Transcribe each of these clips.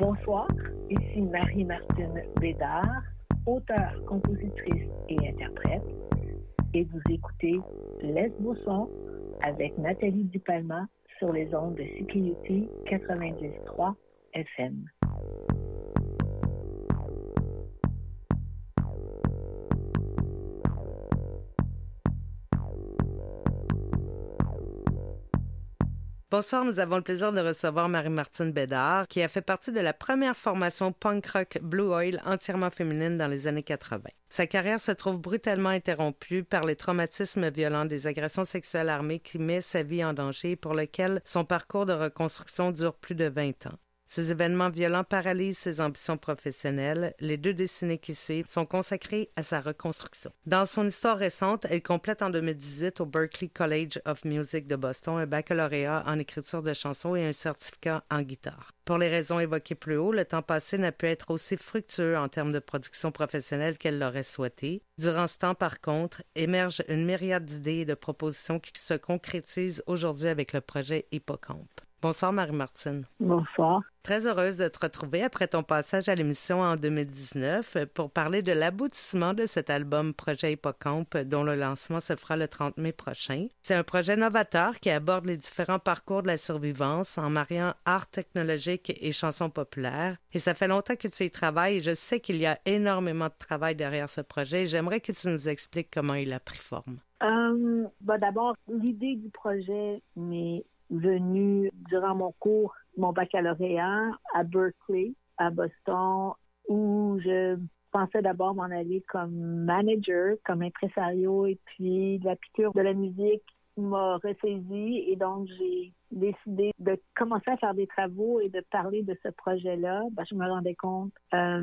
Bonsoir, ici Marie-Martine Bédard, auteure, compositrice et interprète, et vous écoutez Laisse vos sons avec Nathalie Dupalma sur les ondes de CKUT 93 FM. Bonsoir, nous avons le plaisir de recevoir Marie-Martine Bédard, qui a fait partie de la première formation punk rock Blue Oil entièrement féminine dans les années 80. Sa carrière se trouve brutalement interrompue par les traumatismes violents des agressions sexuelles armées qui mettent sa vie en danger et pour lequel son parcours de reconstruction dure plus de 20 ans. Ces événements violents paralysent ses ambitions professionnelles. Les 2 décennies qui suivent sont consacrées à sa reconstruction. Dans son histoire récente, elle complète en 2018 au Berklee College of Music de Boston un baccalauréat en écriture de chansons et un certificat en guitare. Pour les raisons évoquées plus haut, le temps passé n'a pu être aussi fructueux en termes de production professionnelle qu'elle l'aurait souhaité. Durant ce temps, par contre, émerge une myriade d'idées et de propositions qui se concrétisent aujourd'hui avec le projet Hippocampe. Bonsoir Marie-Martine. Bonsoir. Très heureuse de te retrouver après ton passage à l'émission en 2019 pour parler de l'aboutissement de cet album Projet Hippocampe dont le lancement se fera le 30 mai prochain. C'est un projet novateur qui aborde les différents parcours de la survivance en mariant art technologique et chansons populaires. Et ça fait longtemps que tu y travailles et je sais qu'il y a énormément de travail derrière ce projet. J'aimerais que tu nous expliques comment il a pris forme. D'abord, l'idée du projet m'est venue durant mon baccalauréat à Berklee, à Boston, où je pensais d'abord m'en aller comme manager, comme impresario, et puis la piqûre de la musique m'a ressaisie et donc j'ai décidé de commencer à faire des travaux et de parler de ce projet-là. Je me rendais compte,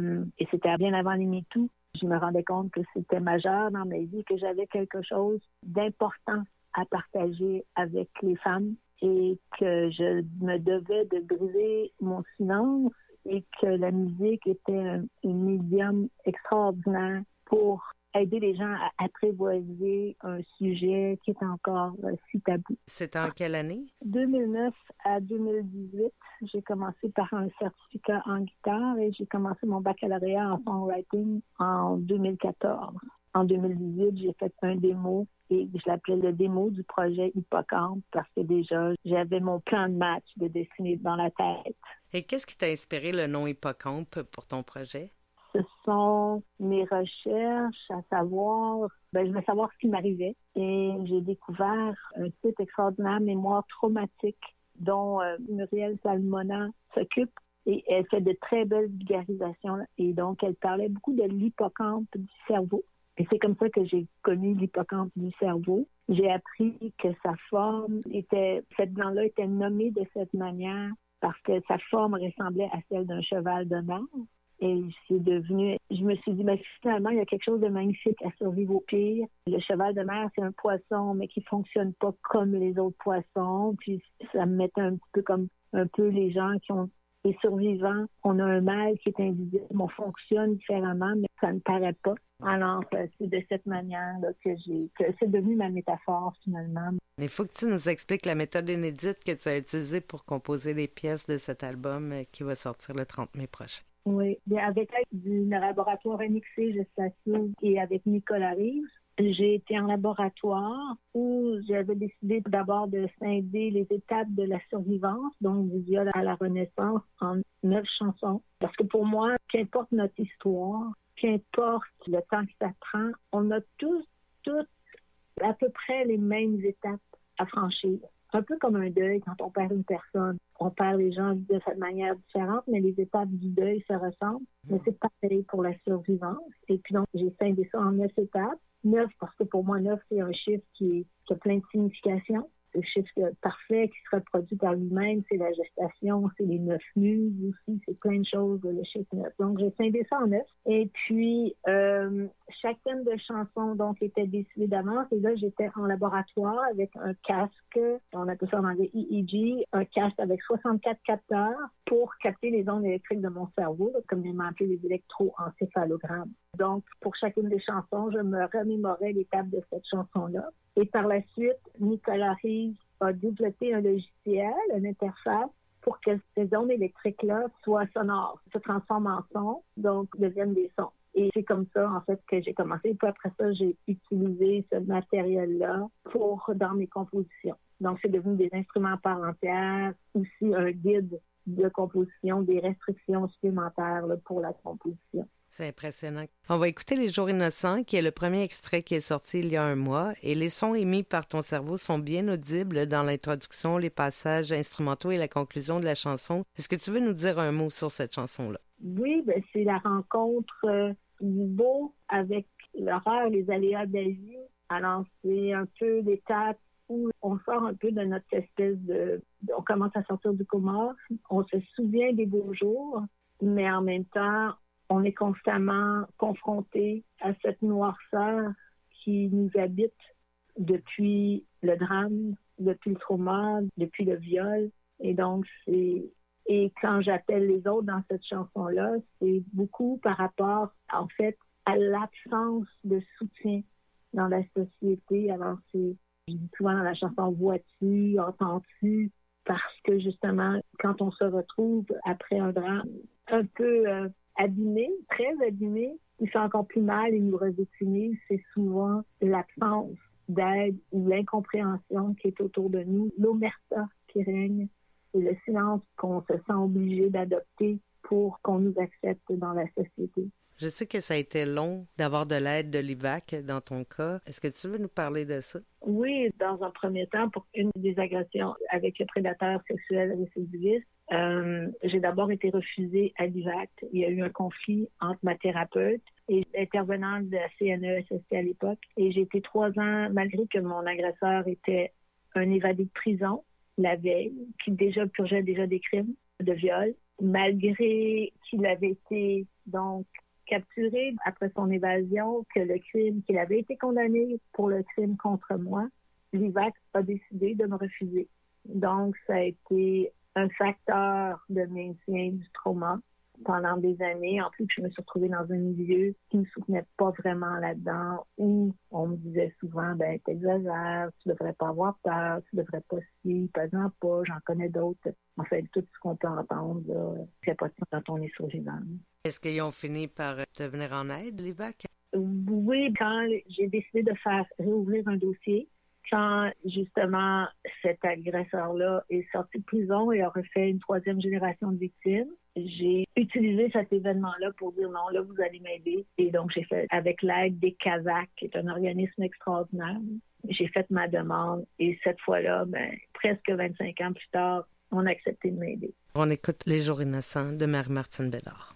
et c'était bien avant les MeToo, je me rendais compte que c'était majeur dans ma vie, que j'avais quelque chose d'important à partager avec les femmes et que je me devais de briser mon silence et que la musique était un médium extraordinaire pour aider les gens à apprivoiser un sujet qui est encore si tabou. C'était en quelle année? 2009 à 2018, j'ai commencé par un certificat en guitare et j'ai commencé mon baccalauréat en songwriting en 2014. En 2018, j'ai fait un démo et je l'appelais le démo du projet Hippocampe parce que déjà, j'avais mon plan de match de dessiner dans la tête. Et qu'est-ce qui t'a inspiré le nom Hippocampe pour ton projet? Ce sont mes recherches à savoir, je voulais savoir ce qui m'arrivait et j'ai découvert un site extraordinaire, Mémoire traumatique, dont Muriel Salmona s'occupe. Et elle fait de très belles vulgarisations et donc elle parlait beaucoup de l'hippocampe du cerveau. Et c'est comme ça que j'ai connu l'hippocampe du cerveau. J'ai appris que sa forme cette gland-là était nommée de cette manière parce que sa forme ressemblait à celle d'un cheval de mer. Et je me suis dit, finalement, il y a quelque chose de magnifique à survivre au pire. Le cheval de mer, c'est un poisson, mais qui fonctionne pas comme les autres poissons. Puis ça me mettait un petit peu comme un peu les gens qui ont les survivants. On a un mal qui est invisible, on fonctionne différemment, mais ça ne paraît pas. Alors, c'est de cette manière-là que c'est devenu ma métaphore, finalement. Il faut que tu nous expliques la méthode inédite que tu as utilisée pour composer les pièces de cet album qui va sortir le 30 mai prochain. Oui, bien avec l'aide du laboratoire NXC Gestation et avec Nicolas Rives, j'ai été en laboratoire où j'avais décidé d'abord de scinder les étapes de la survivance, donc du viol à la renaissance, en 9 chansons. Parce que pour moi, qu'importe notre histoire, qu'importe le temps que ça prend, on a tous à peu près les mêmes étapes à franchir. Un peu comme un deuil quand on perd une personne. On perd les gens de cette manière différente, mais les étapes du deuil se ressemblent. Mais c'est pareil pour la survivance. Et puis donc, j'ai scindé ça en 9 étapes. 9, parce que pour moi, 9, c'est un chiffre qui a plein de significations. Le chiffre parfait qui se reproduit par lui-même, c'est la gestation, c'est les 9 muses aussi, c'est plein de choses, le chiffre 9. Donc, j'ai scindé ça en 9. Et puis, chacune des chansons, donc, était décidée d'avance. Et là, j'étais en laboratoire avec un casque, on appelle ça en anglais EEG, un casque avec 64 capteurs pour capter les ondes électriques de mon cerveau, comme ils m'ont appelé les électroencéphalogrammes. Donc, pour chacune des chansons, je me remémorais l'étape de cette chanson-là. Et par la suite, Nicolas Rives a développé un logiciel, une interface pour que ces ondes électriques-là soient sonores, se transforment en sons, donc deviennent des sons. Et c'est comme ça, en fait, que j'ai commencé. Et puis après ça, j'ai utilisé ce matériel-là dans mes compositions. Donc, c'est devenu des instruments à part entière, aussi un guide de composition, des restrictions supplémentaires là, pour la composition. C'est impressionnant. On va écouter Les Jours innocents, qui est le premier extrait qui est sorti il y a un mois. Et les sons émis par ton cerveau sont bien audibles dans l'introduction, les passages instrumentaux et la conclusion de la chanson. Est-ce que tu veux nous dire un mot sur cette chanson-là? Oui, ben, c'est la rencontre du beau avec l'horreur, les aléas de la vie. Alors, c'est un peu l'étape où on sort un peu de notre espèce on commence à sortir du coma. On se souvient des beaux jours, mais en même temps, on est constamment confronté à cette noirceur qui nous habite depuis le drame, depuis le trauma, depuis le viol. Et donc, et quand j'appelle les autres dans cette chanson-là, c'est beaucoup par rapport, en fait, à l'absence de soutien dans la société. Alors, je dis souvent dans la chanson « Vois-tu? Entends-tu? » Parce que, justement, quand on se retrouve après un drame un peu abîmé, très abîmé, il fait encore plus mal et nous revictimise, c'est souvent l'absence d'aide ou l'incompréhension qui est autour de nous, l'omerta qui règne et le silence qu'on se sent obligé d'adopter pour qu'on nous accepte dans la société. Je sais que ça a été long d'avoir de l'aide de l'IVAC dans ton cas. Est-ce que tu veux nous parler de ça? Oui, dans un premier temps, pour une des agressions avec le prédateur sexuel récidiviste, j'ai d'abord été refusée à l'IVAC. Il y a eu un conflit entre ma thérapeute et l'intervenante de la CNESST à l'époque. Et j'ai été 3 ans, malgré que mon agresseur était un évadé de prison la veille, qui purgeait déjà des crimes de viol, malgré qu'il avait été donc capturé après son évasion, qu'il avait été condamné pour le crime contre moi, l'IVAC a décidé de me refuser. Donc, ça a été un facteur de maintien du trauma pendant des années. En plus, je me suis retrouvée dans un milieu qui ne me soutenait pas vraiment là-dedans, où on me disait souvent, ben, t'exagères, tu devrais pas avoir peur, tu devrais pas ci, pas, j'en connais d'autres. En fait, tout ce qu'on peut entendre, là, c'est pas quand on est survivant. Est-ce qu'ils ont fini par te venir en aide, l'IVAC? Oui, quand j'ai décidé de faire réouvrir un dossier, quand justement cet agresseur-là est sorti de prison et a refait une 3e génération de victimes, j'ai utilisé cet événement-là pour dire non, là, vous allez m'aider. Et donc, j'ai fait, avec l'aide des Kazakh, qui est un organisme extraordinaire, j'ai fait ma demande. Et cette fois-là, presque 25 ans plus tard, on a accepté de m'aider. On écoute Les Jours innocents de Marie-Martine Bédard.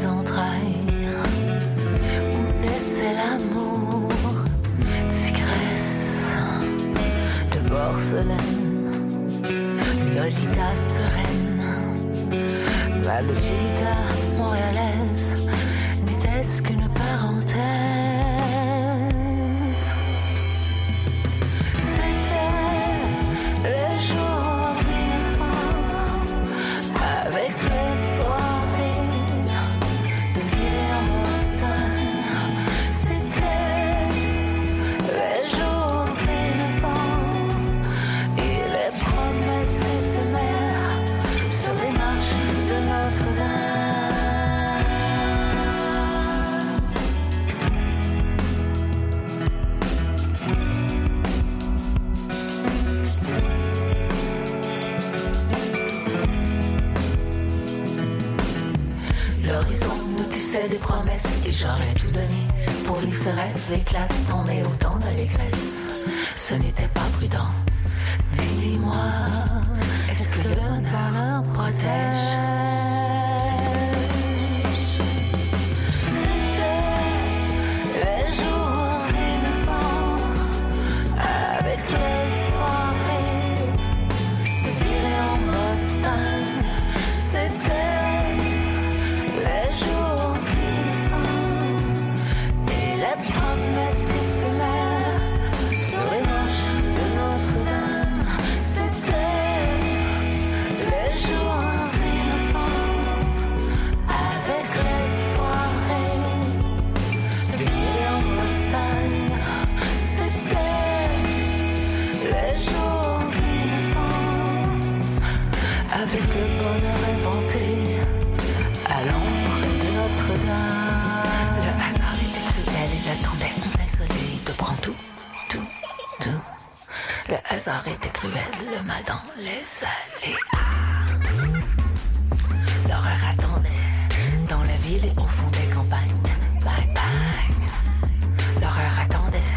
tes entrailles où naissait l'amour, tigresse de porcelaine, Lolita sereine, la Lucilita montréalaise, n'était-ce qu'une parenthèse. Des promesses et j'aurais tout donné pour vivre ce rêve éclatant, mais autant d'allégresse. Ce n'était pas prudent. Mais dis-moi, est-ce que le bonheur protège? C'était les jours innocents avec les soirées de virer en Boston. C'était les jours promesses éphémères sur les marches de Notre-Dame. C'était les jours innocents avec les soirées de vie en Bretagne. C'était les jours innocents avec le bonheur inventé à l'ombre de Notre-Dame. Elle attendait, le soleil te prend tout. Le hasard était cruel, le mal dans les allées. L'horreur attendait, dans la ville et au fond des campagnes. Bang, bang. L'horreur attendait.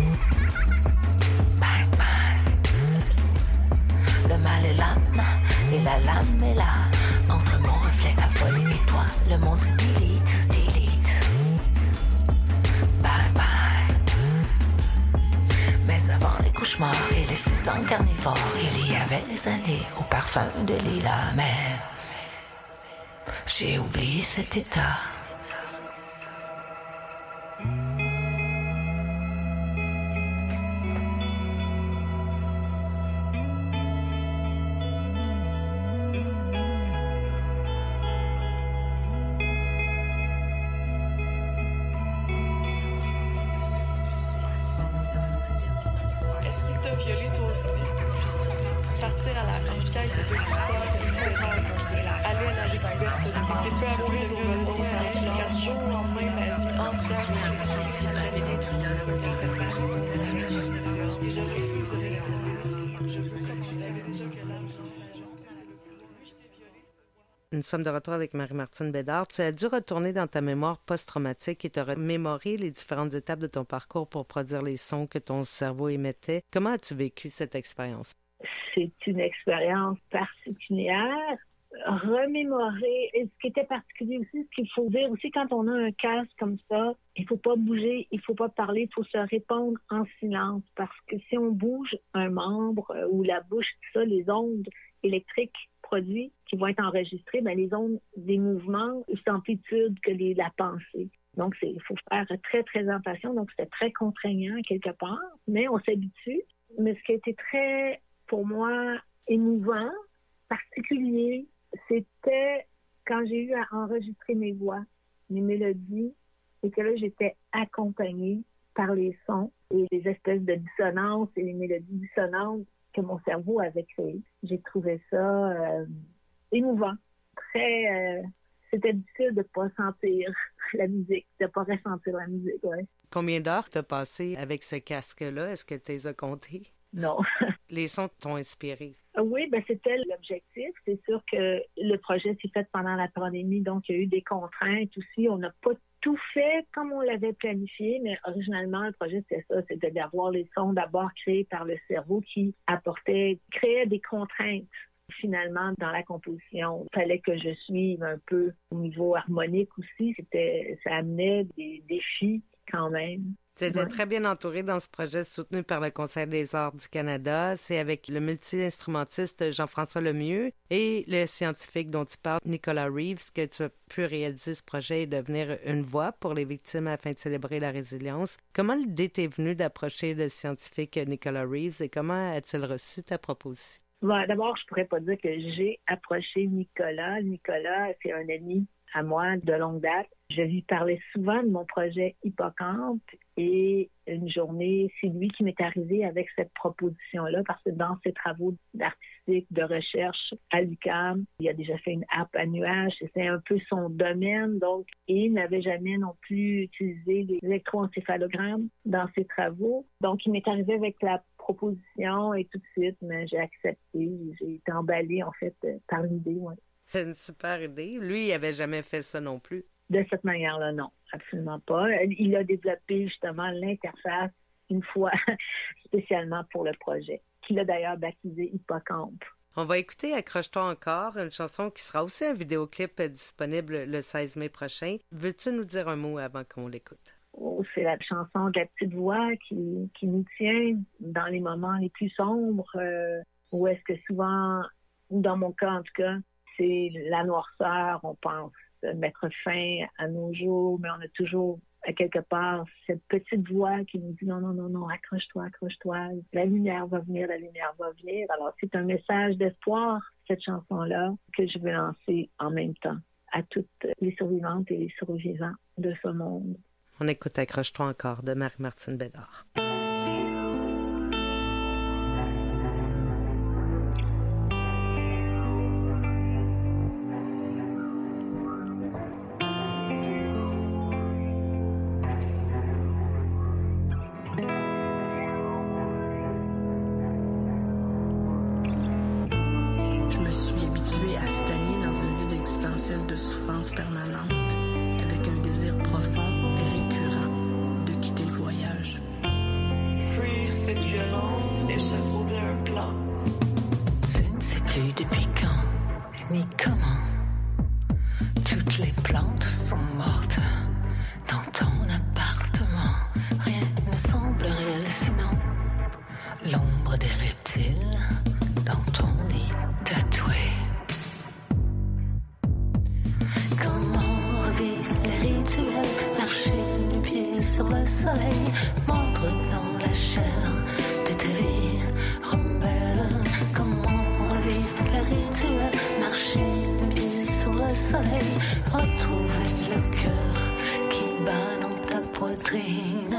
Bang, bang. Le mal est l'âme, et la lame est là. Entre mon reflet affolé et toi, le monde se délite. Bye bye. Mais avant les cauchemars et les saisons carnivores, il y avait les allées au parfum de lilas. Mais j'ai oublié cet état. Nous sommes de retour avec Marie-Martine Bédard. Tu as dû retourner dans ta mémoire post-traumatique et te remémorer les différentes étapes de ton parcours pour produire les sons que ton cerveau émettait. Comment as-tu vécu cette expérience? C'est une expérience particulière. Remémorer, et ce qui était particulier aussi, ce qu'il faut dire aussi quand on a un casque comme ça, il faut pas bouger, il faut pas parler, il faut se répondre en silence parce que si on bouge un membre ou la bouche, tout ça, les ondes électriques produits qui vont être enregistrés, ben les ondes des mouvements, c'est amplitude que la pensée. Donc, il faut faire très, très attention. Donc, c'était très contraignant quelque part, mais on s'habitue. Mais ce qui a été très, pour moi, émouvant, particulier, c'était quand j'ai eu à enregistrer mes voix, mes mélodies, et que là, j'étais accompagnée par les sons et les espèces de dissonances et les mélodies dissonantes que mon cerveau avait créées. J'ai trouvé ça émouvant. C'était difficile de ne pas sentir la musique, de ne pas ressentir la musique. Ouais. Combien d'heures t'as passé avec ce casque-là? Est-ce que tu les as comptés? Non. Les sons t'ont inspiré? Oui, ben c'était l'objectif. C'est sûr que le projet s'est fait pendant la pandémie, donc il y a eu des contraintes aussi. On n'a pas tout fait comme on l'avait planifié, mais originalement, le projet, c'était ça, c'était d'avoir les sons d'abord créés par le cerveau qui créait des contraintes Finalement, dans la composition, il fallait que je suive un peu au niveau harmonique aussi. Ça amenait des défis quand même. Tu étais très bien entouré dans ce projet soutenu par le Conseil des arts du Canada. C'est avec le multi-instrumentiste Jean-François Lemieux et le scientifique dont tu parles, Nicolas Reeves, que tu as pu réaliser ce projet et devenir une voix pour les victimes afin de célébrer la résilience. Comment l'idée t'est venue d'approcher le scientifique Nicolas Reeves et comment a-t-il reçu ta proposition? Bon, d'abord, je pourrais pas dire que j'ai approché Nicolas. Nicolas, c'est un ami à moi de longue date. Je lui parlais souvent de mon projet Hippocampe et une journée, c'est lui qui m'est arrivé avec cette proposition-là parce que dans ses travaux artistiques de recherche à l'UQAM, il a déjà fait une harpe à nuages, c'est un peu son domaine, donc, et il n'avait jamais non plus utilisé des électroencéphalogrammes dans ses travaux. Donc, il m'est arrivé avec la proposition et tout de suite, mais j'ai accepté, j'ai été emballée en fait par l'idée. Ouais. C'est une super idée. Lui, il n'avait jamais fait ça non plus. De cette manière-là, non, absolument pas. Il a développé justement l'interface une fois spécialement pour le projet, qu'il a d'ailleurs baptisé Hippocampe. On va écouter Accroche-toi encore, une chanson qui sera aussi un vidéoclip disponible le 16 mai prochain. Veux-tu nous dire un mot avant qu'on l'écoute? Oh, c'est la chanson de la petite voix qui nous tient dans les moments les plus sombres, où est-ce que souvent, dans mon cas en tout cas, c'est la noirceur, on pense mettre fin à nos jours, mais on a toujours, à quelque part, cette petite voix qui nous dit non, accroche-toi, la lumière va venir. Alors, c'est un message d'espoir, cette chanson-là, que je veux lancer en même temps à toutes les survivantes et les survivants de ce monde. On écoute Accroche-toi encore de Marie-Martine Bédard. Je me suis habituée à stagner dans un vide existentiel de souffrance permanente, avec un désir profond et récurrent de quitter le voyage. Fuir cette violence, échafauder un plan. Tu ne sais plus depuis quand, ni comment. Toutes les plantes sont mortes dans ton appartement. Rien ne semble réel sinon l'ombre des reptiles dans ton lit tatoué. Comment revivre les rituels, marcher du pied sur le soleil, mordre dans la chair de ta vie rebelle. Comment revivre les rituels, marcher du pied sur le soleil, retrouver le cœur qui bat dans ta poitrine.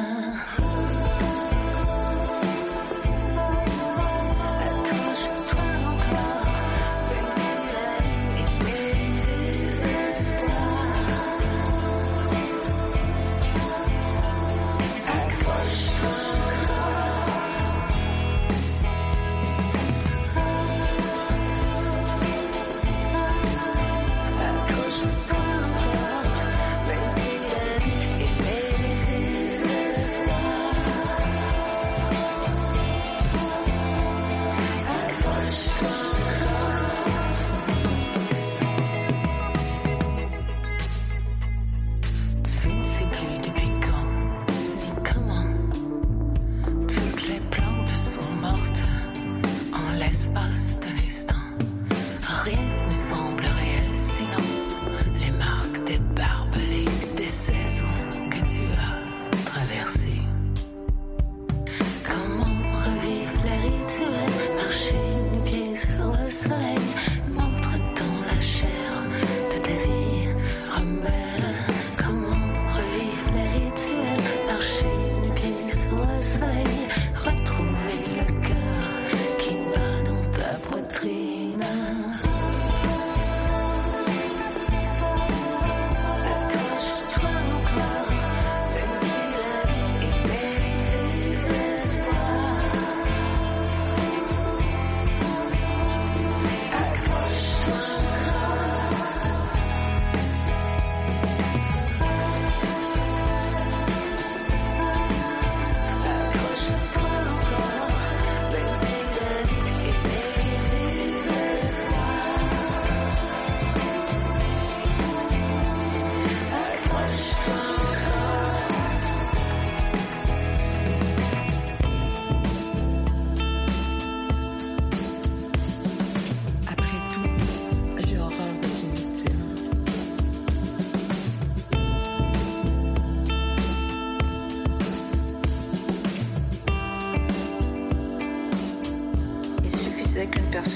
Accroche-toi.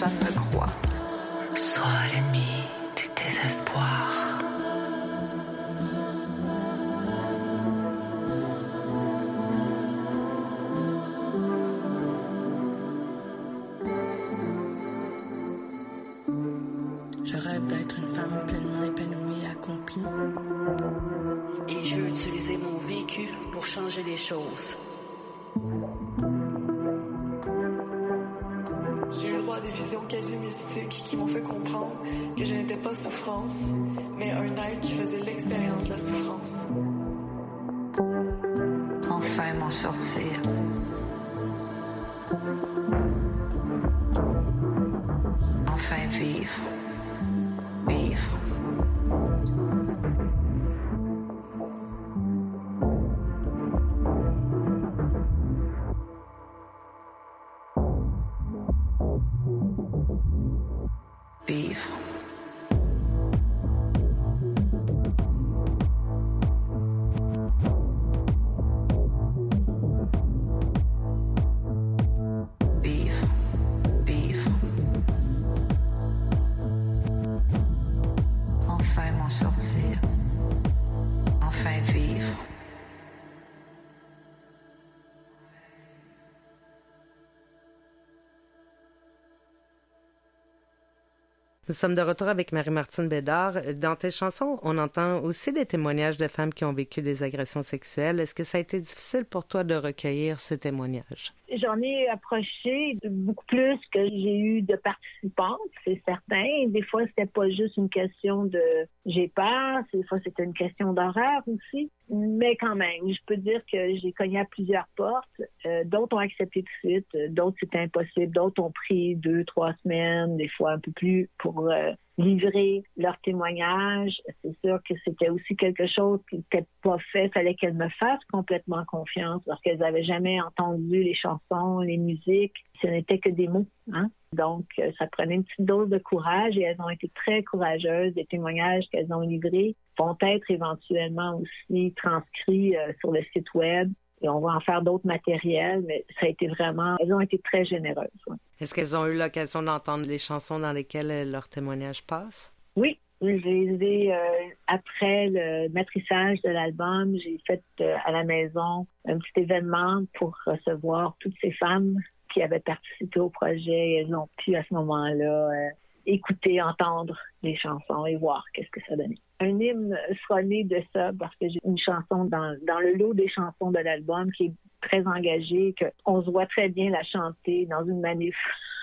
personne me croit. Sois l'ennemi du désespoir. Je rêve d'être une femme pleinement épanouie et accomplie. Et je veux utiliser mon vécu pour changer les choses. J'ai eu le droit à des visions quasi mystiques qui m'ont fait comprendre que je n'étais pas souffrance, mais un être qui faisait l'expérience de la souffrance. Enfin m'en sortir. Enfin vivre. Vivre. Vivre. Vivre. Vivre. Enfin m'en sortir. Enfin vivre. Nous sommes de retour avec Marie-Martine Bédard. Dans tes chansons, on entend aussi des témoignages de femmes qui ont vécu des agressions sexuelles. Est-ce que ça a été difficile pour toi de recueillir ces témoignages? J'en ai approché beaucoup plus que j'ai eu de participantes, c'est certain. Des fois, c'était pas juste une question de j'ai peur, des fois c'était une question d'horreur aussi. Mais quand même, je peux dire que j'ai cogné à plusieurs portes. D'autres ont accepté tout de suite, d'autres c'était impossible, d'autres ont pris 2-3 semaines, des fois un peu plus pour livrer leur témoignage. C'est sûr que c'était aussi quelque chose qui n'était pas fait. Il fallait qu'elles me fassent complètement confiance parce qu'elles n'avaient jamais entendu les chansons, les musiques. Ce n'était que des mots. Hein? Donc, ça prenait une petite dose de courage et elles ont été très courageuses. Les témoignages qu'elles ont livrés vont être éventuellement aussi transcrits sur le site web. Et on va en faire d'autres matériels, mais ça a été vraiment... Elles ont été très généreuses. Ouais. Est-ce qu'elles ont eu l'occasion d'entendre les chansons dans lesquelles leur témoignage passe? Oui, je les ai, après le matrissage de l'album, j'ai fait à la maison un petit événement pour recevoir toutes ces femmes qui avaient participé au projet. Elles ont pu à ce moment-là écouter, entendre les chansons et voir qu'est-ce que ça donnait. Un hymne sera né de ça parce que j'ai une chanson dans le lot des chansons de l'album qui est très engagée, qu'on se voit très bien la chanter dans une manif.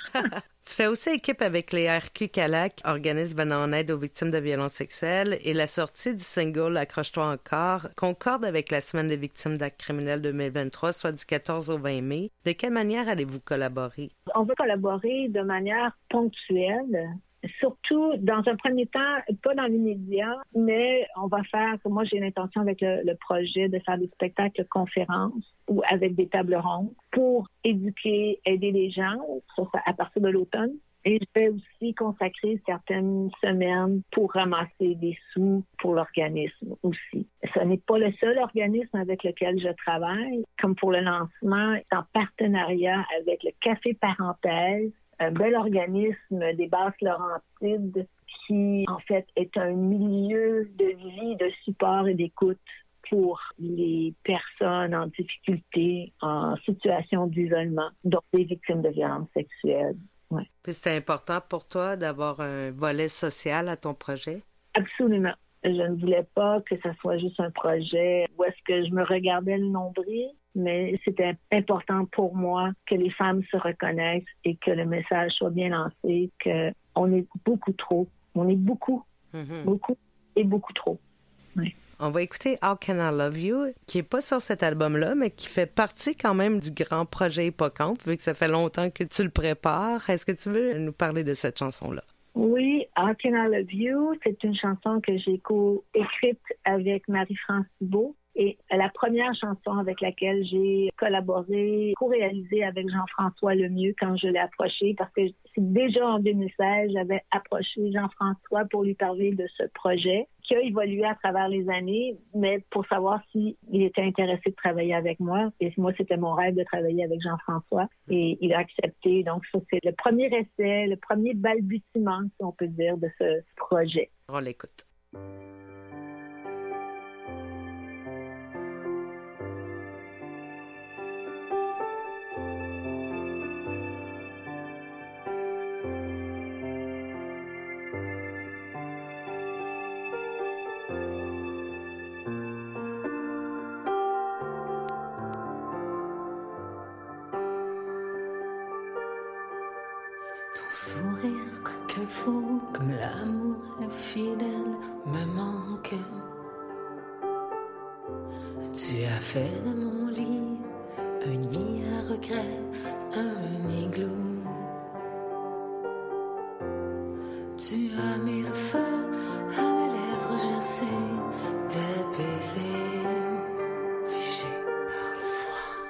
Tu fais aussi équipe avec les RQ Calac, organisme venant en aide aux victimes de violences sexuelles, et la sortie du single Accroche-toi encore concorde avec la Semaine des victimes d'actes criminels 2023, soit du 14 au 20 mai. De quelle manière allez-vous collaborer? On va collaborer de manière ponctuelle. Surtout, dans un premier temps, pas dans l'immédiat, mais on va faire, moi j'ai l'intention avec le projet de faire des spectacles conférences ou avec des tables rondes pour éduquer, aider les gens, ça à partir de l'automne. Et je vais aussi consacrer certaines semaines pour ramasser des sous pour l'organisme aussi. Ce n'est pas le seul organisme avec lequel je travaille. Comme pour le lancement, en partenariat avec le Café Parenthèse, un bel organisme des Basses-Laurentides qui, en fait, est un milieu de vie, de support et d'écoute pour les personnes en difficulté, en situation d'isolement, donc des victimes de violences sexuelles. Ouais. Puis c'est important pour toi d'avoir un volet social à ton projet? Absolument. Je ne voulais pas que ça soit juste un projet où est-ce que je me regardais le nombril, mais c'était important pour moi que les femmes se reconnaissent et que le message soit bien lancé, qu'on est beaucoup trop. On est beaucoup, beaucoup et beaucoup trop. Oui. On va écouter How Can I Love You, qui n'est pas sur cet album-là, mais qui fait partie quand même du grand projet Hippocampe, vu que ça fait longtemps que tu le prépares. Est-ce que tu veux nous parler de cette chanson-là? Oui, How Can I Love You, c'est une chanson que j'ai co-écrite avec Marie-France Thibault. Et la première chanson avec laquelle j'ai collaboré, co-réalisé avec Jean-François Lemieux quand je l'ai approché, parce que déjà en 2016, j'avais approché Jean-François pour lui parler de ce projet qui a évolué à travers les années, mais pour savoir s'il était intéressé de travailler avec moi. Et moi, c'était mon rêve de travailler avec Jean-François et il a accepté. Donc, ça, c'est le premier essai, le premier balbutiement, si on peut dire, de ce projet. On l'écoute. Sourire quoique faux, comme l'amour est fidèle, me manque. Tu as fait de mon lit un nid à regret, un igloo. Tu as mis le feu à mes lèvres gercées, des baisers figés par le froid.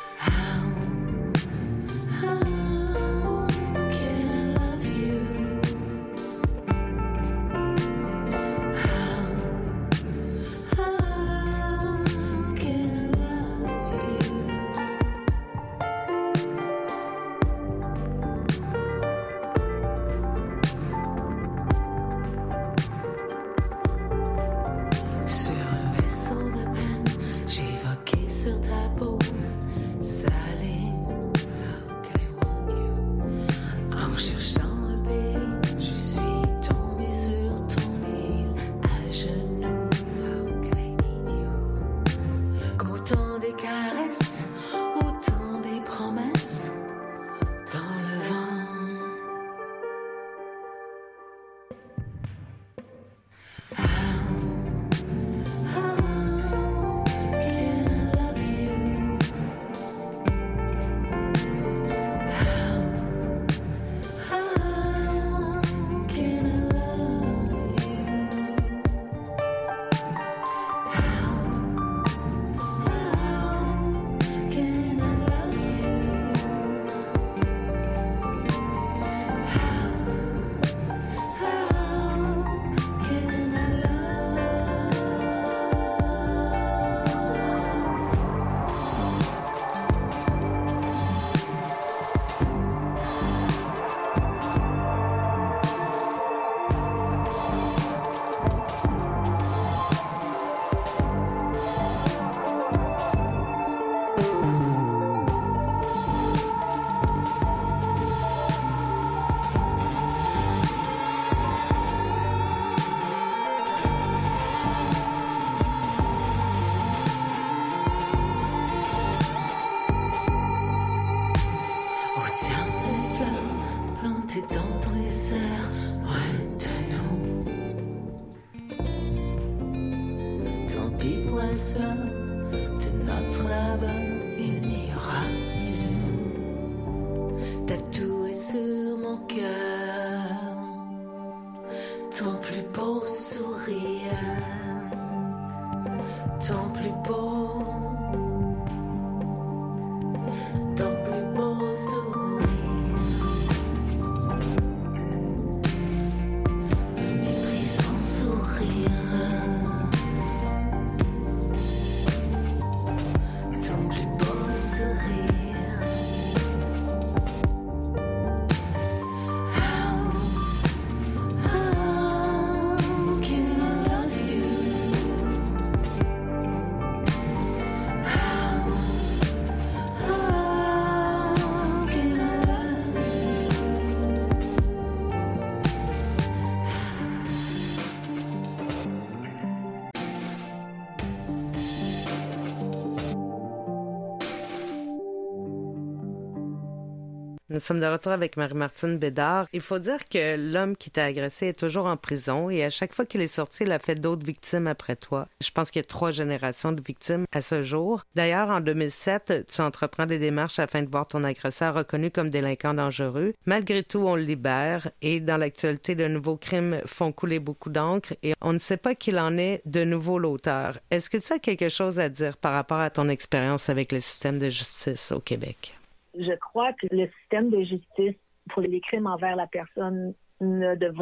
Nous sommes de retour avec Marie-Martine Bédard. Il faut dire que l'homme qui t'a agressé est toujours en prison et à chaque fois qu'il est sorti, il a fait d'autres victimes après toi. Je pense qu'il y a 3 générations de victimes à ce jour. D'ailleurs, en 2007, tu entreprends des démarches afin de voir ton agresseur reconnu comme délinquant dangereux. Malgré tout, on le libère et dans l'actualité, de nouveaux crimes font couler beaucoup d'encre et on ne sait pas qu'il en est de nouveau l'auteur. Est-ce que tu as quelque chose à dire par rapport à ton expérience avec le système de justice au Québec? Je crois que le système de justice pour les crimes envers la personne ne devrait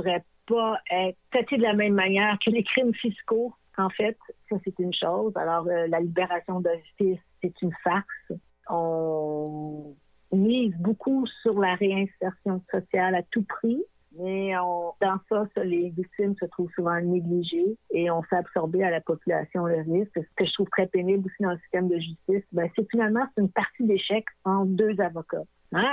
pas être traité de la même manière que les crimes fiscaux. En fait, ça, c'est une chose. Alors, la libération de justice, c'est une farce. On mise beaucoup sur la réinsertion sociale à tout prix, mais dans ça, les victimes se trouvent souvent négligées et on fait absorber à la population le risque. Ce que je trouve très pénible aussi dans le système de justice, c'est finalement une partie d'échec entre deux avocats.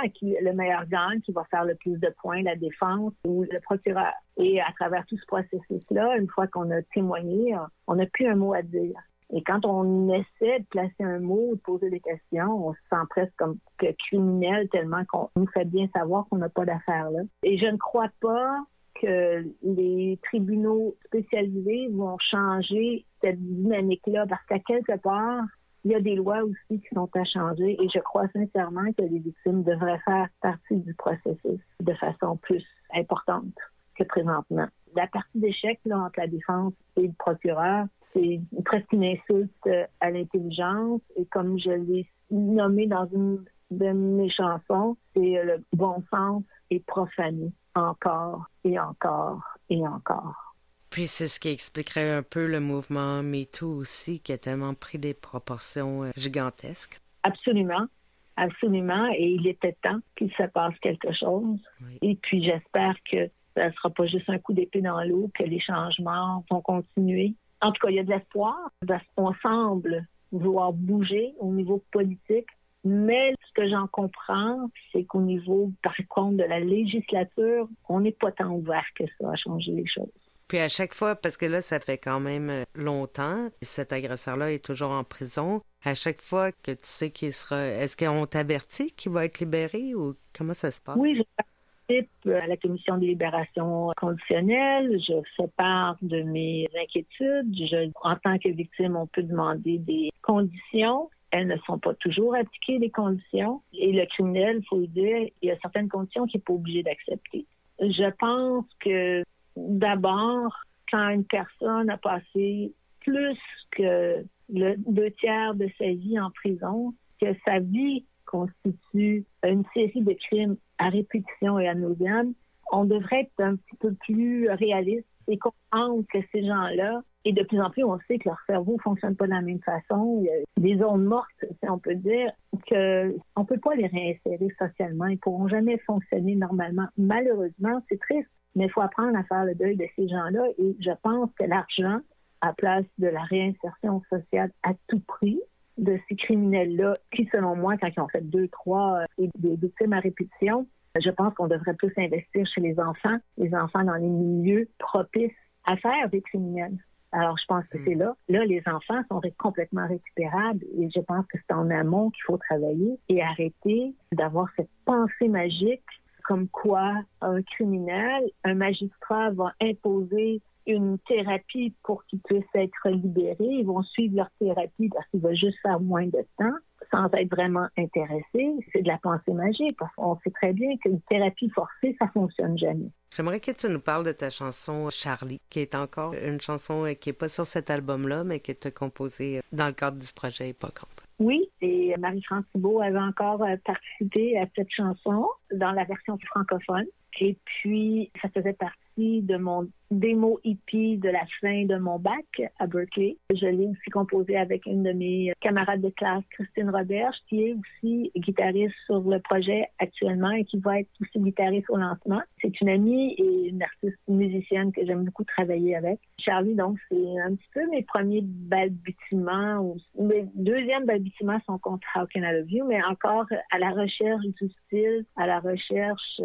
Le meilleur gagne, qui va faire le plus de points, la défense ou le procureur. Et à travers tout ce processus-là, une fois qu'on a témoigné, on n'a plus un mot à dire. Et quand on essaie de placer un mot, de poser des questions, on se sent presque comme que criminel tellement qu'on nous fait bien savoir qu'on n'a pas d'affaires là. Et je ne crois pas que les tribunaux spécialisés vont changer cette dynamique-là parce qu'à quelque part, il y a des lois aussi qui sont à changer et je crois sincèrement que les victimes devraient faire partie du processus de façon plus importante que présentement. La partie d'échec là, entre la défense et le procureur, c'est presque une insulte à l'intelligence et comme je l'ai nommé dans une de mes chansons, c'est le bon sens est profané encore et encore et encore. Puis c'est ce qui expliquerait un peu le mouvement MeToo aussi, qui a tellement pris des proportions gigantesques. Absolument, absolument. Et il était temps qu'il se passe quelque chose. Oui. Et puis j'espère que ça ne sera pas juste un coup d'épée dans l'eau, que les changements vont continuer. En tout cas, il y a de l'espoir parce qu'on semble vouloir bouger au niveau politique. Mais ce que j'en comprends, c'est qu'au niveau, par contre, de la législature, on n'est pas tant ouvert que ça à changer les choses. Puis à chaque fois, parce que là, ça fait quand même longtemps, cet agresseur-là est toujours en prison. À chaque fois que tu sais qu'il sera... Est-ce qu'on t'avertit qu'il va être libéré ou comment ça se passe? Oui, je participe à la commission de libération conditionnelle. Je fais part de mes inquiétudes. En tant que victime, on peut demander des conditions. Elles ne sont pas toujours appliquées, les conditions. Et le criminel, il faut le dire, il y a certaines conditions qu'il n'est pas obligé d'accepter. Je pense que d'abord, quand une personne a passé plus que le 2/3 de sa vie en prison, que sa vie constitue une série de crimes à répétition et à nauseam, on devrait être un petit peu plus réaliste et comprendre que ces gens-là, et de plus en plus, on sait que leur cerveau ne fonctionne pas de la même façon. Il y a des zones mortes, si on peut dire, qu'on ne peut pas les réinsérer socialement. Ils ne pourront jamais fonctionner normalement. Malheureusement, c'est triste. Mais il faut apprendre à faire le deuil de ces gens-là et je pense que l'argent, à place de la réinsertion sociale à tout prix de ces criminels-là, qui selon moi, quand ils ont fait 2, 3 et des victimes à répétition, je pense qu'on devrait plus investir chez les enfants dans les milieux propices à faire des criminels. Alors, je pense que c'est là. Là, les enfants sont complètement récupérables et je pense que c'est en amont qu'il faut travailler et arrêter d'avoir cette pensée magique comme quoi un criminel, un magistrat va imposer une thérapie pour qu'ils puissent être libérés. Ils vont suivre leur thérapie parce qu'ils vont juste faire moins de temps sans être vraiment intéressés. C'est de la pensée magique parce qu'on sait très bien qu'une thérapie forcée, ça fonctionne jamais. J'aimerais que tu nous parles de ta chanson Charlie, qui est encore une chanson qui n'est pas sur cet album-là, mais que tu as composée dans le cadre du projet Hippocampe. Oui, et Marie-France Thibault avait encore participé à cette chanson dans la version francophone. Et puis, ça faisait partie de mon démo hippie de la fin de mon bac à Berkeley. Je l'ai aussi composé avec une de mes camarades de classe, Christine Roberge, qui est aussi guitariste sur le projet actuellement et qui va être aussi guitariste au lancement. C'est une amie et une artiste musicienne que j'aime beaucoup travailler avec. Charlie, donc, c'est un petit peu mes premiers balbutiements. Mes deuxièmes balbutiements sont contre How Can I Love You, mais encore à la recherche du style, à la recherche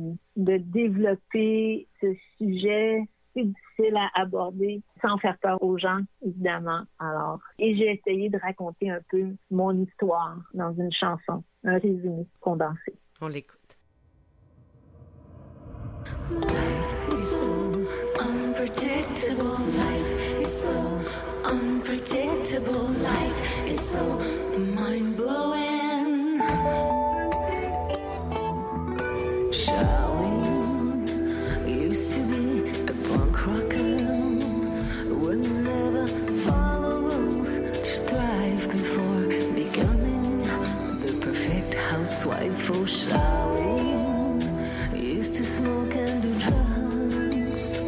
de développer ce sujet si difficile à aborder sans faire peur aux gens, évidemment. Alors, et j'ai essayé de raconter un peu mon histoire dans une chanson, un résumé condensé. On l'écoute. Life is so unpredictable. Life is so unpredictable. Life is so mind-blowing. Used to be a punk rocker, would never follow rules to thrive before becoming the perfect housewife for Charlie. Used to smoke and do drugs,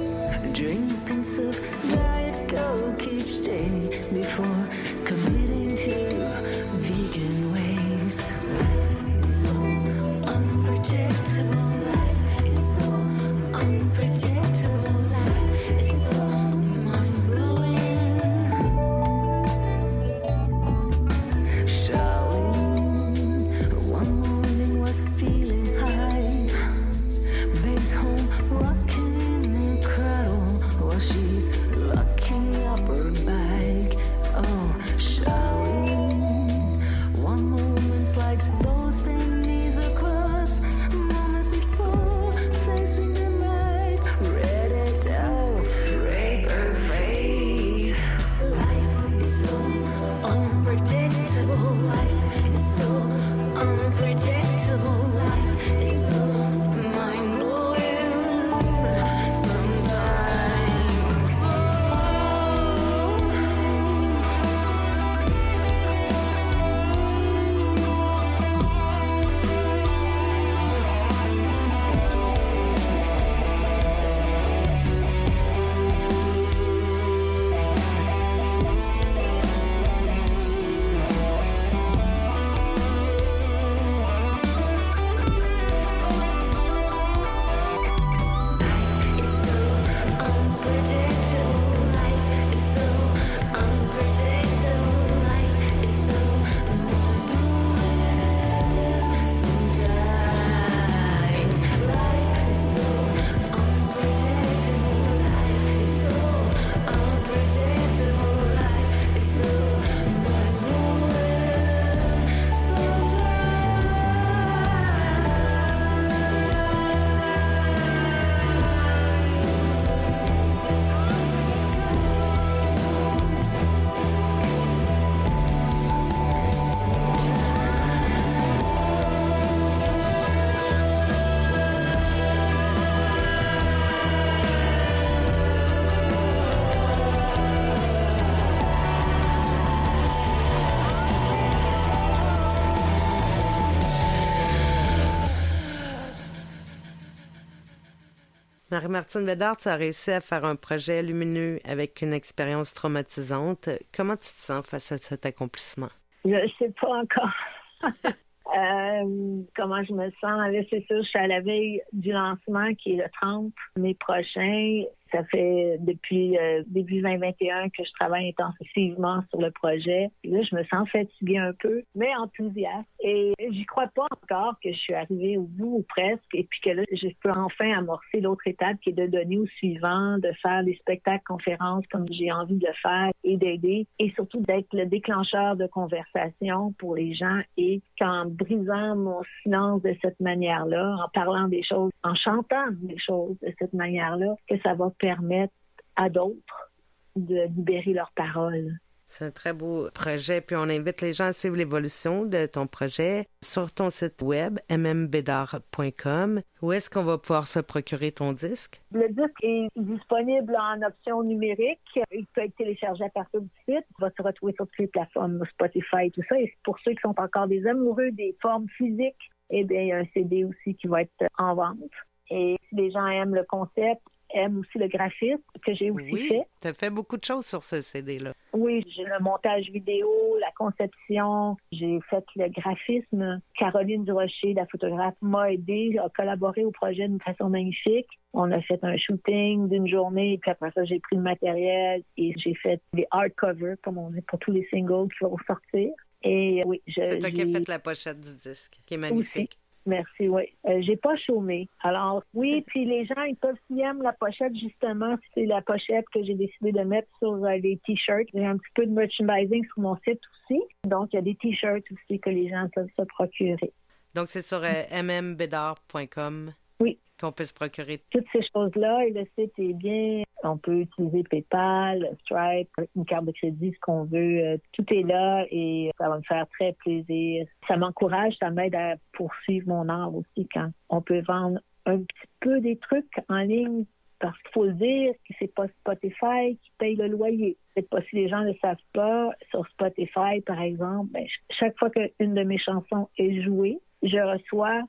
Marie-Martine Bédard, tu as réussi à faire un projet lumineux avec une expérience traumatisante. Comment tu te sens face à cet accomplissement? Je ne sais pas encore. Comment je me sens. Là, c'est sûr, je suis à la veille du lancement qui est le 30 mai prochain. Ça fait depuis début 2021 que je travaille intensivement sur le projet. Là, je me sens fatiguée un peu, mais enthousiaste. Et j'y crois pas encore que je suis arrivée au bout ou presque. Et puis que là, je peux enfin amorcer l'autre étape qui est de donner au suivant, de faire des spectacles, conférences comme j'ai envie de le faire et d'aider. Et surtout d'être le déclencheur de conversation pour les gens et qu'en brisant mon silence de cette manière-là, en parlant des choses, en chantant des choses de cette manière-là, que ça va permettre à d'autres de libérer leurs paroles. C'est un très beau projet. Puis on invite les gens à suivre l'évolution de ton projet sur ton site web, mmbedard.com. Où est-ce qu'on va pouvoir se procurer ton disque? Le disque est disponible en option numérique. Il peut être téléchargé à partir du site. Il va se retrouver sur toutes les plateformes, Spotify et tout ça. Et pour ceux qui sont encore des amoureux des formes physiques, eh bien, il y a un CD aussi qui va être en vente. Et si les gens aiment le concept, aiment aussi le graphisme que j'ai aussi fait. Tu as fait beaucoup de choses sur ce CD-là. Oui, j'ai le montage vidéo, la conception, j'ai fait le graphisme. Caroline Durocher, la photographe, m'a aidé, a collaboré au projet d'une façon magnifique. On a fait un shooting d'une journée, puis après ça, j'ai pris le matériel et j'ai fait les hardcovers, comme on dit, pour tous les singles qui vont sortir. Et oui, c'est toi qui as fait la pochette du disque, qui est magnifique. Aussi. Merci, oui. J'ai pas chômé. Alors, oui, puis les gens, ils peuvent s'y aimer la pochette, justement. C'est la pochette que j'ai décidé de mettre sur les T-shirts. J'ai un petit peu de merchandising sur mon site aussi. Donc, il y a des T-shirts aussi que les gens peuvent se procurer. Donc, c'est sur mmbedard.com oui. Qu'on peut se procurer. Toutes ces choses-là, et le site est bien. On peut utiliser PayPal, Stripe, une carte de crédit, ce qu'on veut. Tout est là et ça va me faire très plaisir. Ça m'encourage, ça m'aide à poursuivre mon art aussi quand on peut vendre un petit peu des trucs en ligne. Parce qu'il faut le dire que c'est pas Spotify qui paye le loyer. C'est pas si les gens ne le savent pas. Sur Spotify, par exemple, chaque fois qu'une de mes chansons est jouée, je reçois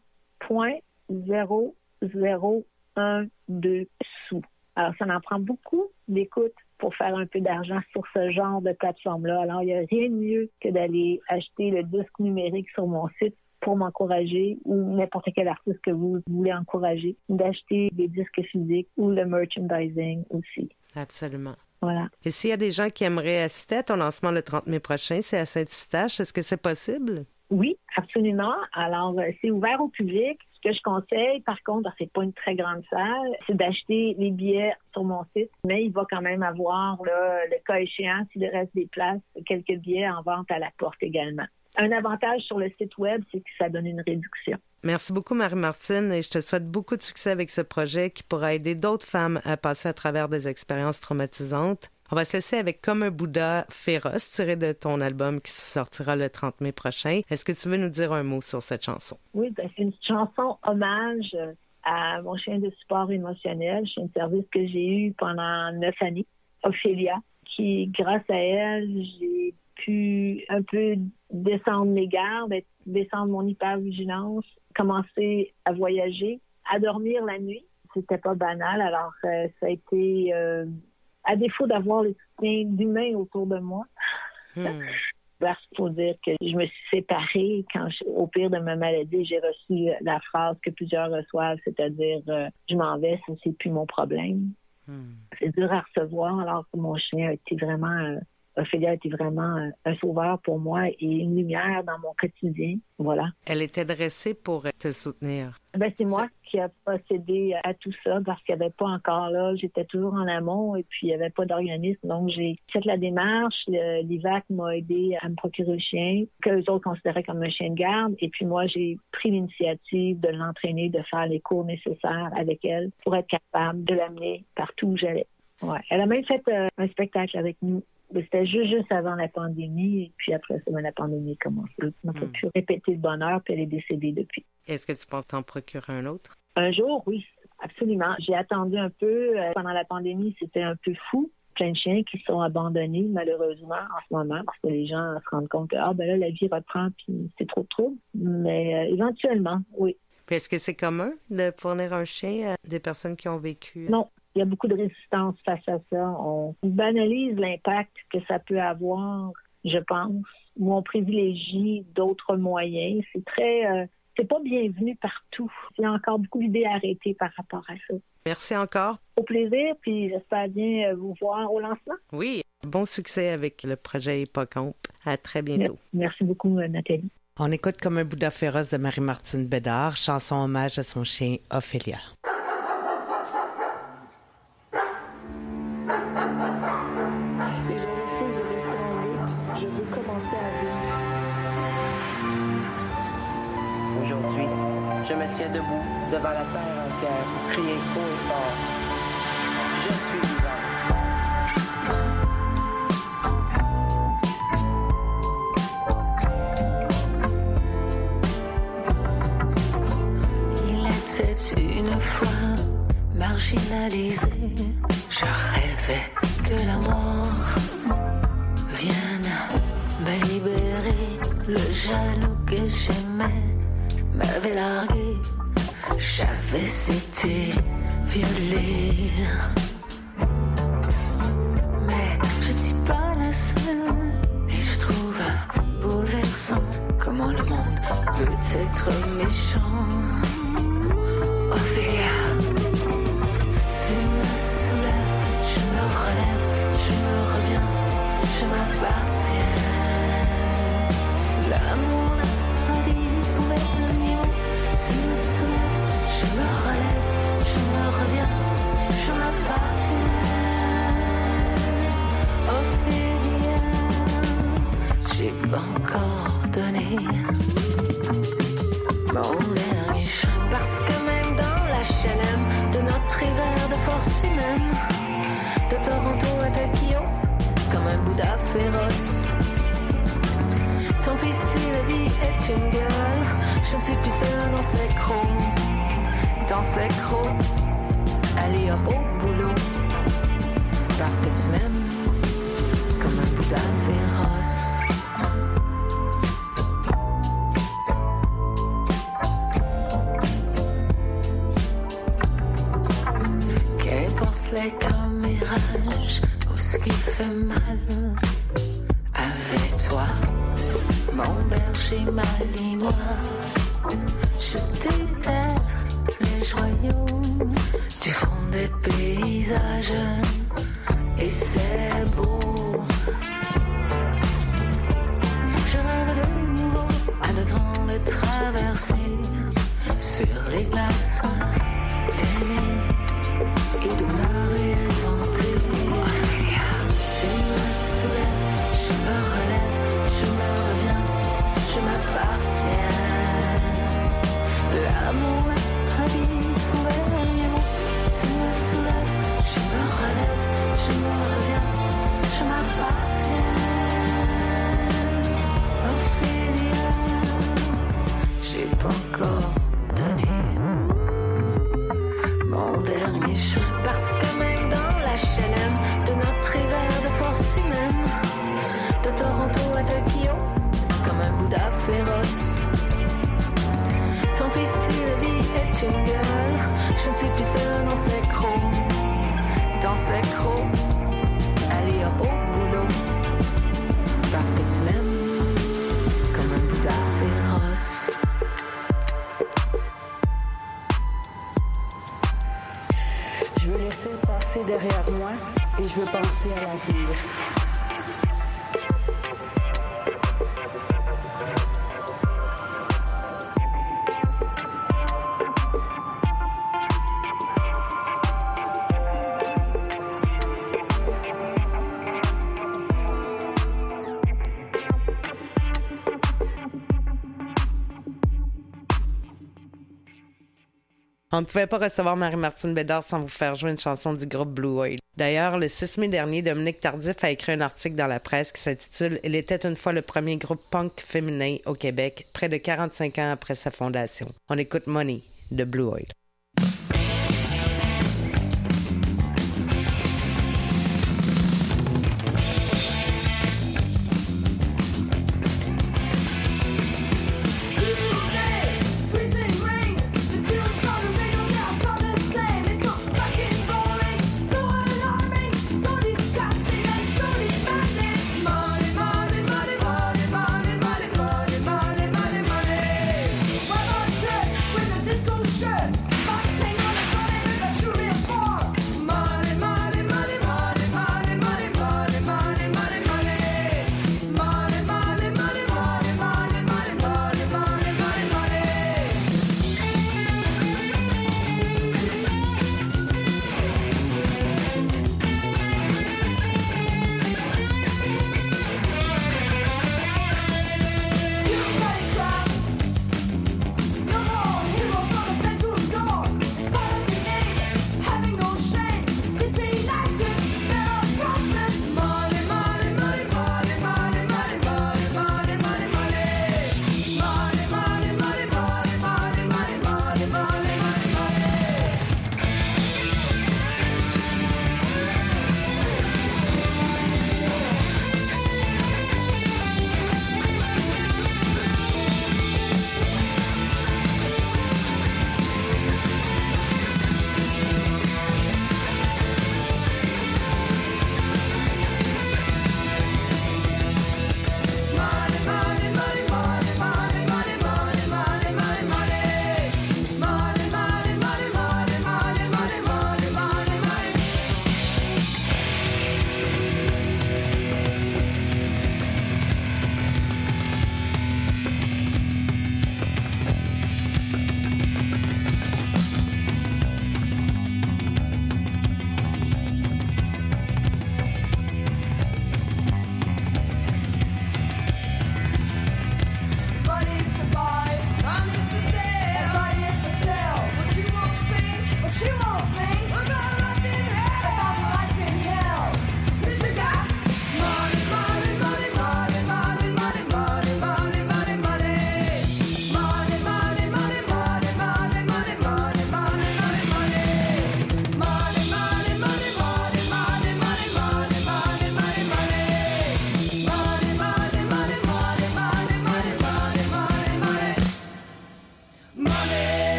0.0012 sous. Alors, ça en prend beaucoup d'écoute pour faire un peu d'argent sur ce genre de plateforme-là. Alors, il n'y a rien de mieux que d'aller acheter le disque numérique sur mon site pour m'encourager ou n'importe quel artiste que vous voulez encourager, d'acheter des disques physiques ou le merchandising aussi. Absolument. Voilà. Et s'il y a des gens qui aimeraient assister à ton lancement le 30 mai prochain, c'est à Saint-Eustache, est-ce que c'est possible? Oui, absolument. Alors, c'est ouvert au public. Ce que je conseille, par contre, c'est pas une très grande salle, c'est d'acheter les billets sur mon site, mais il va quand même avoir, là, le cas échéant, s'il reste des places, quelques billets en vente à la porte également. Un avantage sur le site web, c'est que ça donne une réduction. Merci beaucoup, Marie-Martine, et je te souhaite beaucoup de succès avec ce projet qui pourra aider d'autres femmes à passer à travers des expériences traumatisantes. On va se laisser avec Comme un Bouddha féroce, tiré de ton album qui sortira le 30 mai prochain. Est-ce que tu veux nous dire un mot sur cette chanson? Oui, c'est une chanson hommage à mon chien de support émotionnel, chien de service que j'ai eu pendant 9 années, Ophélia, qui, grâce à elle, j'ai pu un peu descendre mes gardes, descendre mon hypervigilance, commencer à voyager, à dormir la nuit. C'était pas banal, alors ça a été... à défaut d'avoir le soutien d'humains autour de moi, parce qu'il faut dire que je me suis séparée quand, au pire de ma maladie, j'ai reçu la phrase que plusieurs reçoivent, c'est-à-dire je m'en vais, ça c'est plus mon problème. C'est dur à recevoir, alors que mon chien a été vraiment... Ophélia a été vraiment un sauveur pour moi et une lumière dans mon quotidien. Voilà. Elle était dressée pour te soutenir. C'est moi qui a procédé à tout ça parce qu'il n'y avait pas encore là. J'étais toujours en amont et puis il n'y avait pas d'organisme. Donc, j'ai fait la démarche. L'IVAC m'a aidé à me procurer le chien, qu'eux autres considéraient comme un chien de garde. Et puis moi, j'ai pris l'initiative de l'entraîner, de faire les cours nécessaires avec elle pour être capable de l'amener partout où j'allais. Ouais. Elle a même fait un spectacle avec nous. C'était juste avant la pandémie, et puis après ça, la pandémie a commencé. On a pu répéter le bonheur, puis elle est décédée depuis. Est-ce que tu penses t'en procurer un autre? Un jour, oui, absolument. J'ai attendu un peu. Pendant la pandémie, c'était un peu fou. Plein de chiens qui sont abandonnés, malheureusement, en ce moment, parce que les gens se rendent compte que, là, la vie reprend, puis c'est trop de trouble. Mais éventuellement, oui. Puis est-ce que c'est commun de fournir un chien à des personnes qui ont vécu? Non. Il y a beaucoup de résistance face à ça. On banalise l'impact que ça peut avoir, je pense, ou on privilégie d'autres moyens. C'est pas bienvenu partout. Il y a encore beaucoup d'idées arrêtées par rapport à ça. Merci encore. Au plaisir, puis j'espère bien vous voir au lancement. Oui, bon succès avec le projet Hippocampe. À très bientôt. Merci beaucoup, Nathalie. On écoute Comme un Bouddha féroce de Marie-Martine Bédard, chanson hommage à son chien Ophélia. Et je refuse de rester en lutte. Je veux commencer à vivre. Aujourd'hui, je me tiens debout devant la terre entière pour crier haut et fort. Je suis vivant. Une fois marginalisé, je rêvais que la mort vienne me libérer. Le jaloux que j'aimais m'avait largué, j'avais été violée. Mais je ne suis pas la seule et je trouve bouleversant comment le monde peut être méchant. Ophélia, tu me soulèves, je me relève, je me reviens, je m'appartiens. L'amour n'a pas son dernier mot. Tu me soulèves, je me relève, je me reviens, je m'appartiens. Ophélia, j'ai pas encore donné mon dernier chant. Parce que même dans la HLM de notre hiver de force humaine, de Toronto à Tokyo, comme un Bouddha féroce. Tant pis si la vie est une gueule, je ne suis plus seule dans ces crocs. Dans ces crocs, allez hop au boulot. Parce que tu m'aimes comme un Bouddha féroce. Les commérages ou ce qui fait mal avec toi, mon berger malinois. Je déterre les joyaux du fond des paysages et c'est beau. Je rêve de nouveau à de grandes traversées sur les glaces d'aimer et de la réinventer. Ophélia, tu me soulèves, je me relève, je me reviens, je m'appartiens. L'amour a dit son dernier mot. Tu me soulèves, je me relève, je me reviens, je m'appartiens. Ophélia, j'ai pas encore donné mon dernier chant. Parce que même dans la HLM de notre hiver de force humaine, de Toronto à Tokyo, comme un Bouddha féroce. Tant pis si la vie est une gueule, je ne suis plus seule dans ces crocs. Dans ces crocs, allez hop au boulot. Parce que tu m'aimes comme un Bouddha féroce. Je veux laisser le passé derrière moi et je veux penser à l'avenir. On ne pouvait pas recevoir Marie-Martine Bédard sans vous faire jouer une chanson du groupe Blue Oil. D'ailleurs, le 6 mai dernier, Dominique Tardif a écrit un article dans la presse qui s'intitule « Il était une fois le premier groupe punk féminin au Québec, près de 45 ans après sa fondation ». On écoute Money de Blue Oil.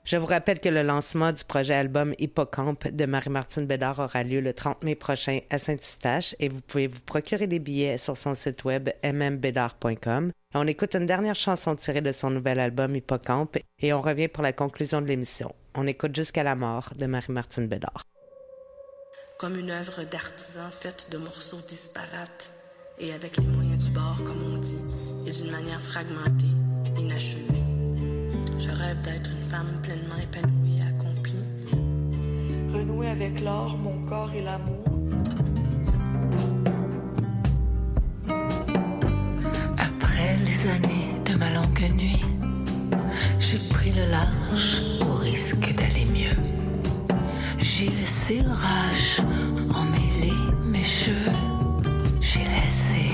Je vous rappelle que le lancement du projet album Hippocampe de Marie-Martine Bédard aura lieu le 30 mai prochain à Saint-Eustache et vous pouvez vous procurer des billets sur son site web mmbédard.com. On écoute une dernière chanson tirée de son nouvel album Hippocampe et on revient pour la conclusion de l'émission. On écoute Jusqu'à la mort de Marie-Martine Bédard. Comme une œuvre d'artisan faite de morceaux disparates et avec les moyens du bord, comme on dit, et d'une manière fragmentée, inachevée. Je rêve d'être une femme pleinement épanouie et accomplie. Renouer avec l'art, mon corps et l'amour. Après les années de ma longue nuit, j'ai pris le large au risque d'aller mieux. J'ai laissé l'orage emmêler mes cheveux. J'ai laissé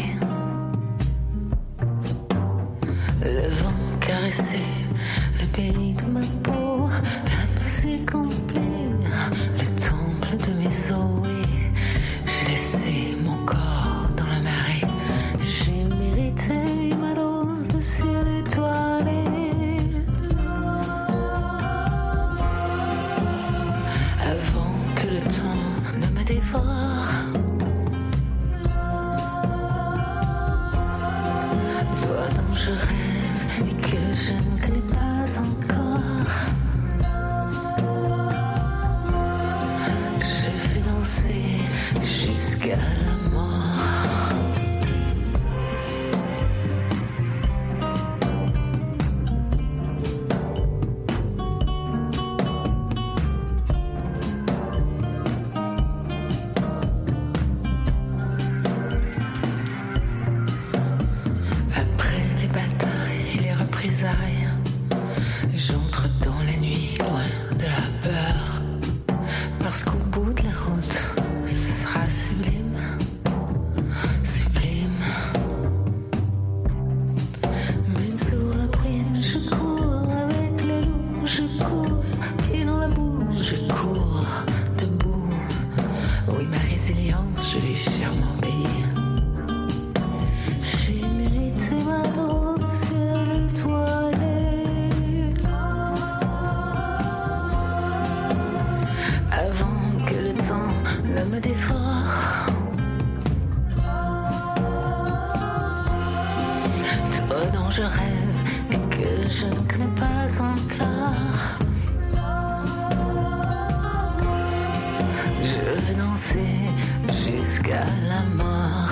le vent caresser le pays de ma peau, la musique emplir le temple de mes os. Et j'ai laissé mon corps dans la marée. J'ai mérité ma dose de ciel étoilé. Avant que le temps ne me dévore, toi dont je rêve et que je ne connais pas encore, je vais danser jusqu'à la mort. J'entre dans la nuit, loin de la peur, parce qu'au bout de la route, ce sera sublime, sublime. Même sous la bruine, je cours avec les loups, je cours, pieds dans la boue, je cours debout. Oui, ma résilience, je l'ai chèrement payée. J'ai mérité ma dose de ciel étoilé. Avant que le temps ne me dévore, toi dont je rêve et que je ne connais pas encore, je vais danser jusqu'à la mort.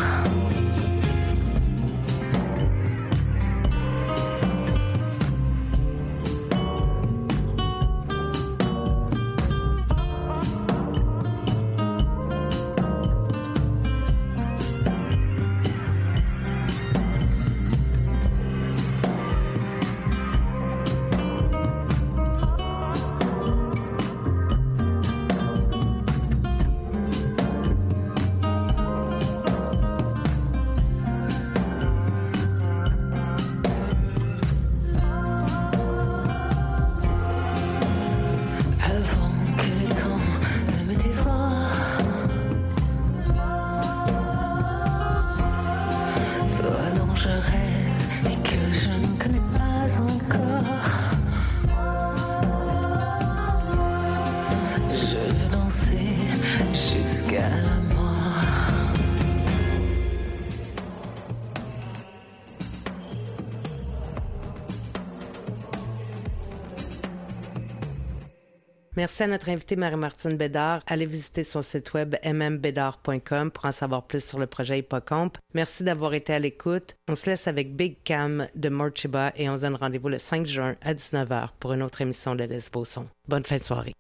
Merci à notre invitée Marie-Martine Bédard. Allez visiter son site web mmbédard.com pour en savoir plus sur le projet Hippocampe. Merci d'avoir été à l'écoute. On se laisse avec Big Cam de Morchiba et on se donne rendez-vous le 5 juin à 19h pour une autre émission de Lesbo-Son. Bonne fin de soirée.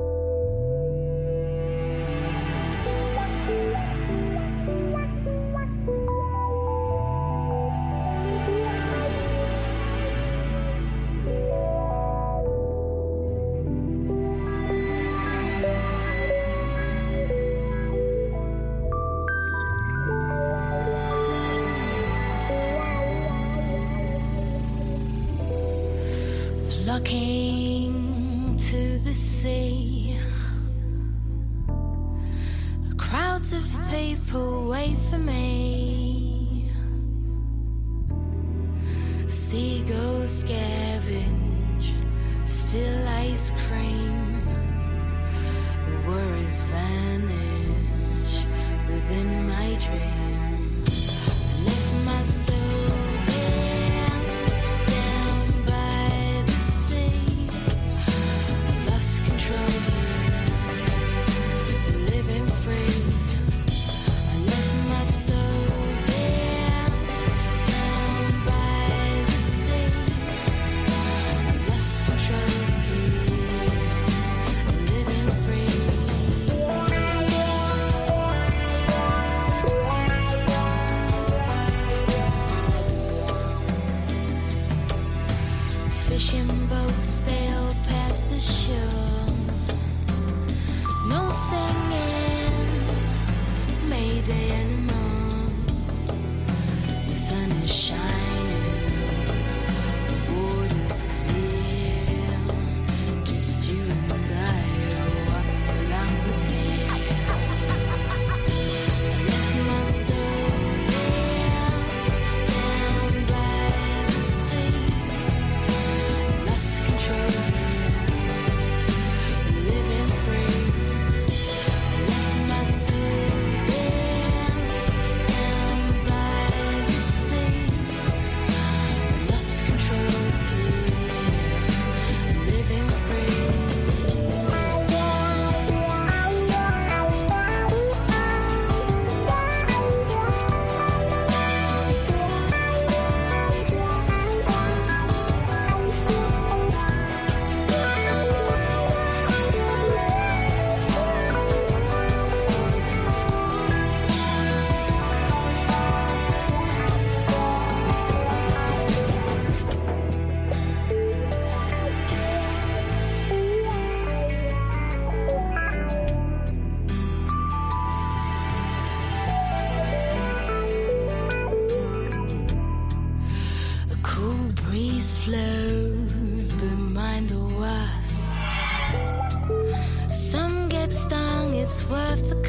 Flocking to the sea, crowds of people wait for me. Seagulls scavenge still ice cream. The worries vanish within my dream. I lift my soul down by the sea. I lost control here, living free. I lift my soul down by the sea. I lost control here, living free. Fishing boats sail past the shore. No singing, Mayday anymore. The sun is shining, the water's clear. Just you and I walk along the pier. I left my soul down by the sea. Lost control here, living free. I left my soul down by the sea. Lost control here, living free. A cool breeze flows behind the wasp. Some get stung, it's worth the